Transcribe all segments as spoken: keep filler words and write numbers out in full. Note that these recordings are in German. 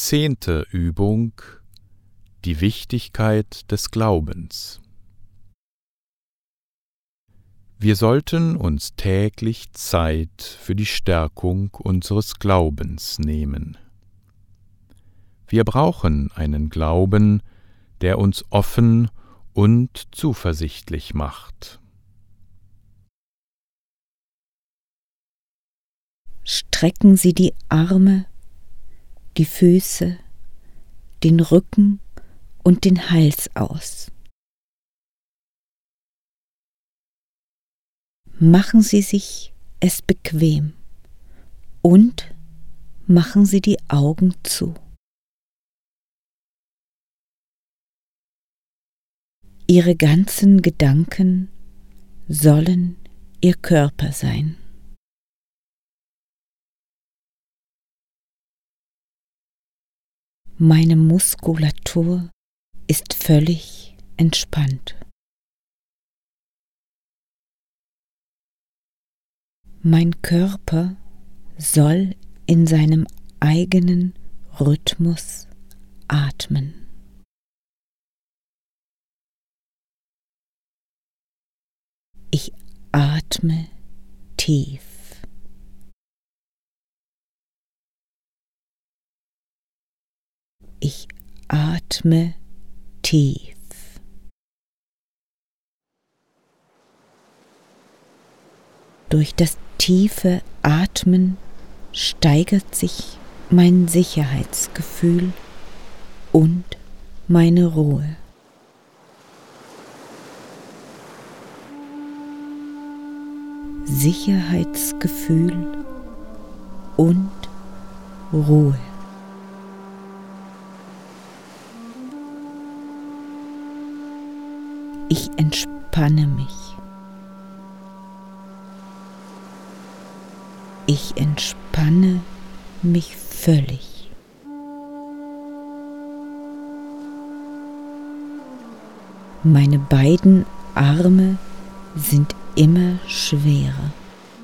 Zehnte Übung: Die Wichtigkeit des Glaubens. Wir sollten uns täglich Zeit für die Stärkung unseres Glaubens nehmen. Wir brauchen einen Glauben, der uns offen und zuversichtlich macht. Strecken Sie die Arme, die Füße, den Rücken und den Hals aus. Machen Sie sich es bequem und machen Sie die Augen zu. Ihre ganzen Gedanken sollen Ihr Körper sein. Meine Muskulatur ist völlig entspannt. Mein Körper soll in seinem eigenen Rhythmus atmen. Ich atme tief. Ich atme tief. Durch das tiefe Atmen steigert sich mein Sicherheitsgefühl und meine Ruhe. Sicherheitsgefühl und Ruhe. Ich entspanne mich. Ich entspanne mich völlig. Meine beiden Arme sind immer schwerer.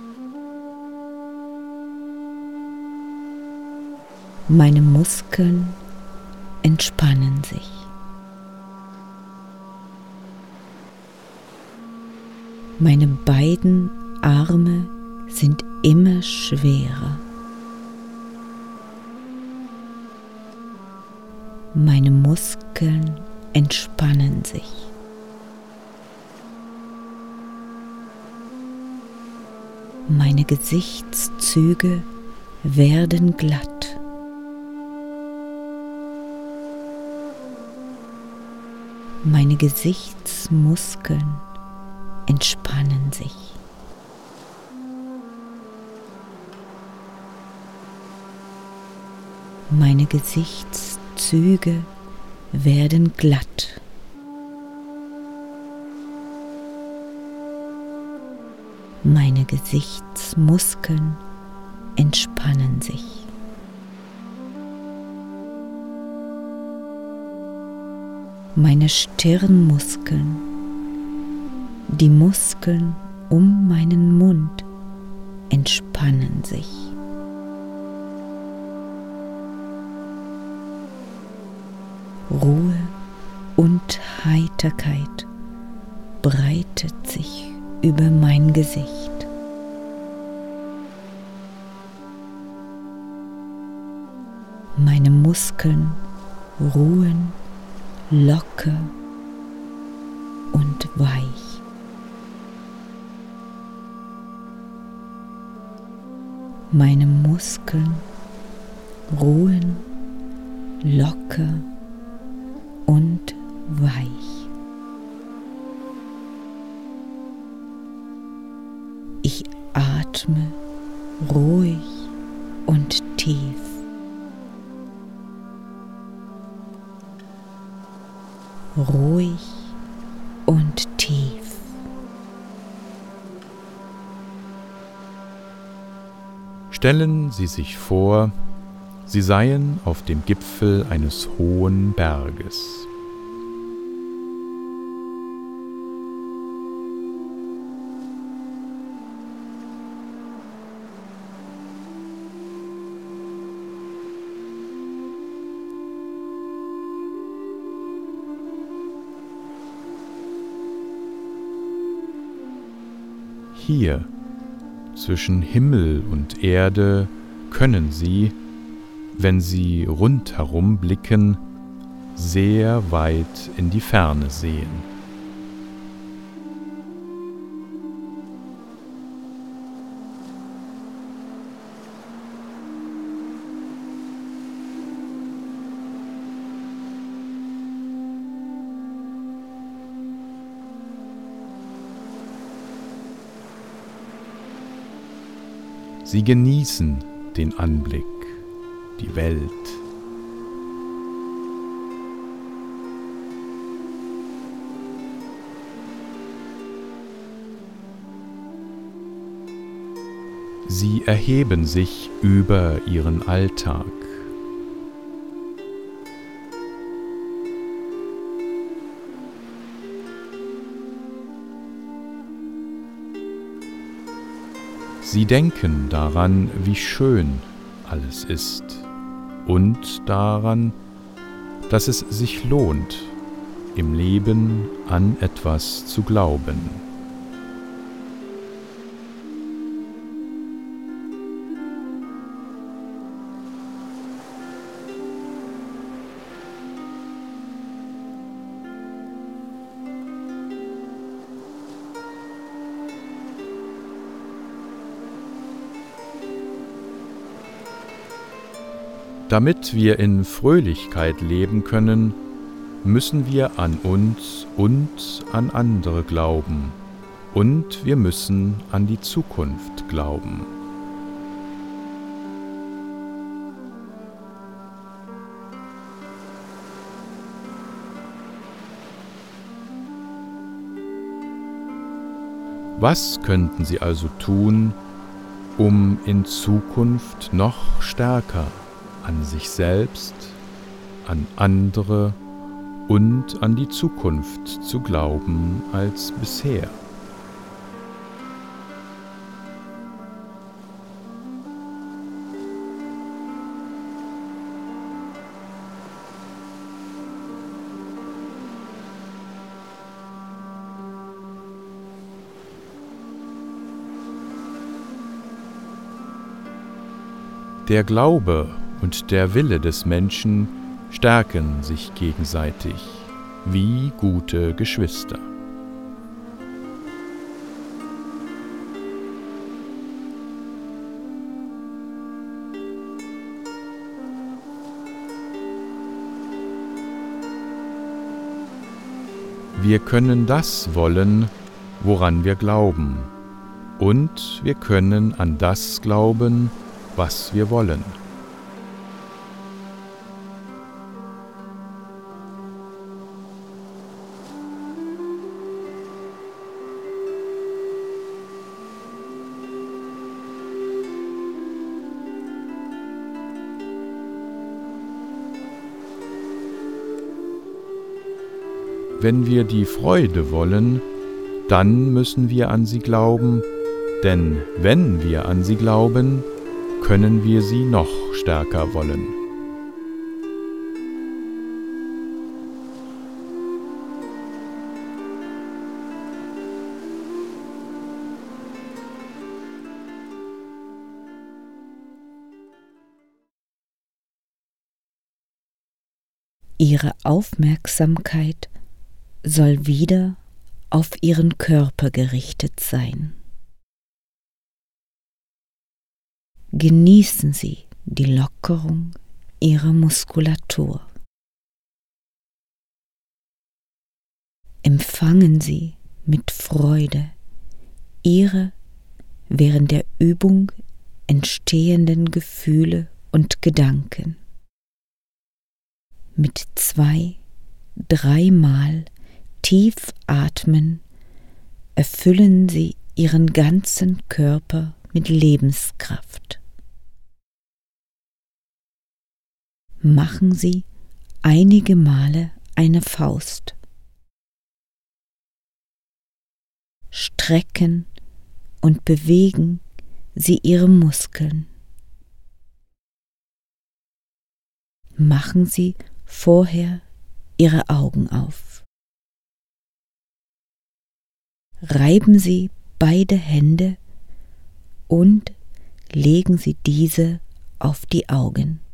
Meine Muskeln entspannen sich. Meine beiden Arme sind immer schwerer. Meine Muskeln entspannen sich. Meine Gesichtszüge werden glatt. Meine Gesichtsmuskeln entspannen sich. Meine Gesichtszüge werden glatt. Meine Gesichtsmuskeln entspannen sich. Meine Stirnmuskeln, die Muskeln um meinen Mund entspannen sich. Ruhe und Heiterkeit breitet sich über mein Gesicht. Meine Muskeln ruhen locker und weich. Meine Muskeln ruhen locker und weich. Ich atme ruhig und tief. Ruhig und tief. Stellen Sie sich vor, Sie seien auf dem Gipfel eines hohen Berges. hier, zwischen Himmel und Erde, können Sie, wenn Sie rundherum blicken, sehr weit in die Ferne sehen. Sie genießen den Anblick, die Welt. Sie erheben sich über ihren Alltag. Sie denken daran, wie schön alles ist und daran, dass es sich lohnt, im Leben an etwas zu glauben. Damit wir in Fröhlichkeit leben können, müssen wir an uns und an andere glauben, und wir müssen an die Zukunft glauben. Was könnten Sie also tun, um in Zukunft noch stärker an sich selbst, an andere und an die Zukunft zu glauben als bisher? Der Glaube und der Wille des Menschen stärken sich gegenseitig wie gute Geschwister. Wir können das wollen, woran wir glauben, und wir können an das glauben, was wir wollen. Wenn wir die Freude wollen, dann müssen wir an sie glauben, denn wenn wir an sie glauben, können wir sie noch stärker wollen. Ihre Aufmerksamkeit soll wieder auf Ihren Körper gerichtet sein. Genießen Sie die Lockerung Ihrer Muskulatur. Empfangen Sie mit Freude Ihre während der Übung entstehenden Gefühle und Gedanken. Mit zwei, dreimal tief atmen erfüllen Sie Ihren ganzen Körper mit Lebenskraft. Machen Sie einige Male eine Faust. Strecken und bewegen Sie Ihre Muskeln. Machen Sie vorher Ihre Augen auf. Reiben Sie beide Hände und legen Sie diese auf die Augen.